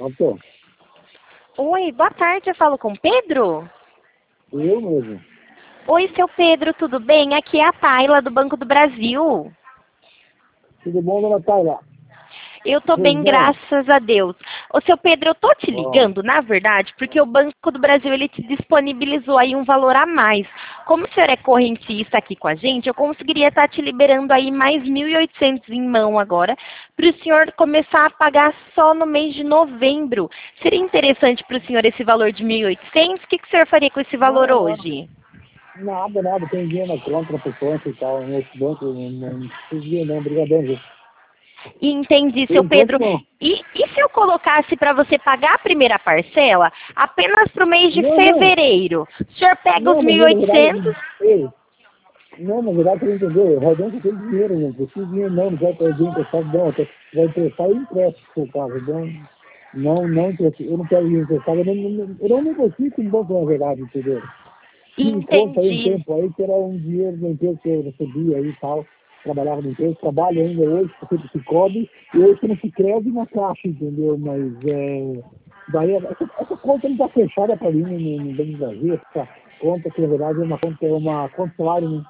Pronto. Oi, boa tarde, eu falo com o Pedro? Eu mesmo. Oi, seu Pedro, tudo bem? Aqui é a Tayla do Banco do Brasil. Tudo bom, dona Tayla? Eu tô Pois bem, não. graças a Deus. Ô, seu Pedro, eu tô te Ó, ligando, na verdade, porque o Banco do Brasil, ele te disponibilizou aí um valor a mais. Como o senhor é correntista aqui com a gente, eu conseguiria estar te liberando aí mais 1.800 em mão agora, para o senhor começar a pagar só no mês de novembro. Seria interessante para o senhor esse valor de 1.800? O que o senhor faria com esse valor não, não. hoje? Nada. Tem dinheiro na conta, na poupança e tal. No outro banco, não precisa dinheiro não. Obrigadão, viu? Entendi, Por seu enquanto, Pedro. não. E se eu colocasse para você pagar a primeira parcela apenas para o mês de Não. fevereiro? O senhor pega os Não, mas mil e na verdade, oitocentos? ei, não, na verdade, você não entendeu. O Rodão tem dinheiro, não precisa de dinheiro não. Não vai pedir emprestado, não. Vai emprestar, eu empresto, se for o caso. Não, eu não quero dinheiro emprestado. Eu não negocio com o banco, na verdade, entendeu? Tive conta aí um Entendi. tempo aí, que era um dinheiro da empresa que eu recebia aí e tal. Trabalhava na empresa, trabalho ainda hoje, porque se cobre, e hoje não se crede na caixa, entendeu? Mas daí essa conta não está fechada para mim no Banco do Brasil, essa conta que na verdade é uma conta salário, né?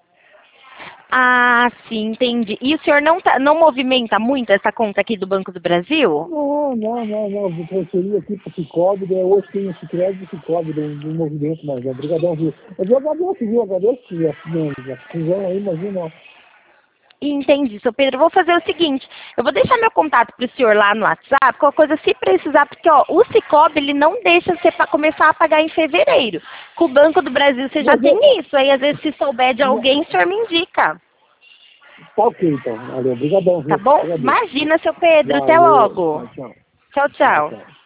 Ah, sim, entendi. E o senhor não movimenta muito essa conta aqui do Banco do Brasil? Não. Eu transferi aqui para o Cicobi, daí hoje tem esse crédito do Cicobi do movimento, mas é obrigadão, viu? Mas eu agradeço, viu? Agradeço que a fusão aí, imagina, Entendi, seu Pedro. Eu vou fazer o seguinte, eu vou deixar meu contato para o senhor lá no WhatsApp, qualquer coisa se precisar, porque ó, o Cicobi, ele não deixa você começar a pagar em fevereiro. Com o Banco do Brasil você já mas tem isso, aí às vezes se souber de não, alguém, o senhor me indica. tá ok, então. Valeu. Obrigadão, Tá viu? bom? Agradeço. Imagina, seu Pedro. Até Valeu. logo. Tchau, tchau. Tchau, Tchau, tchau. tchau.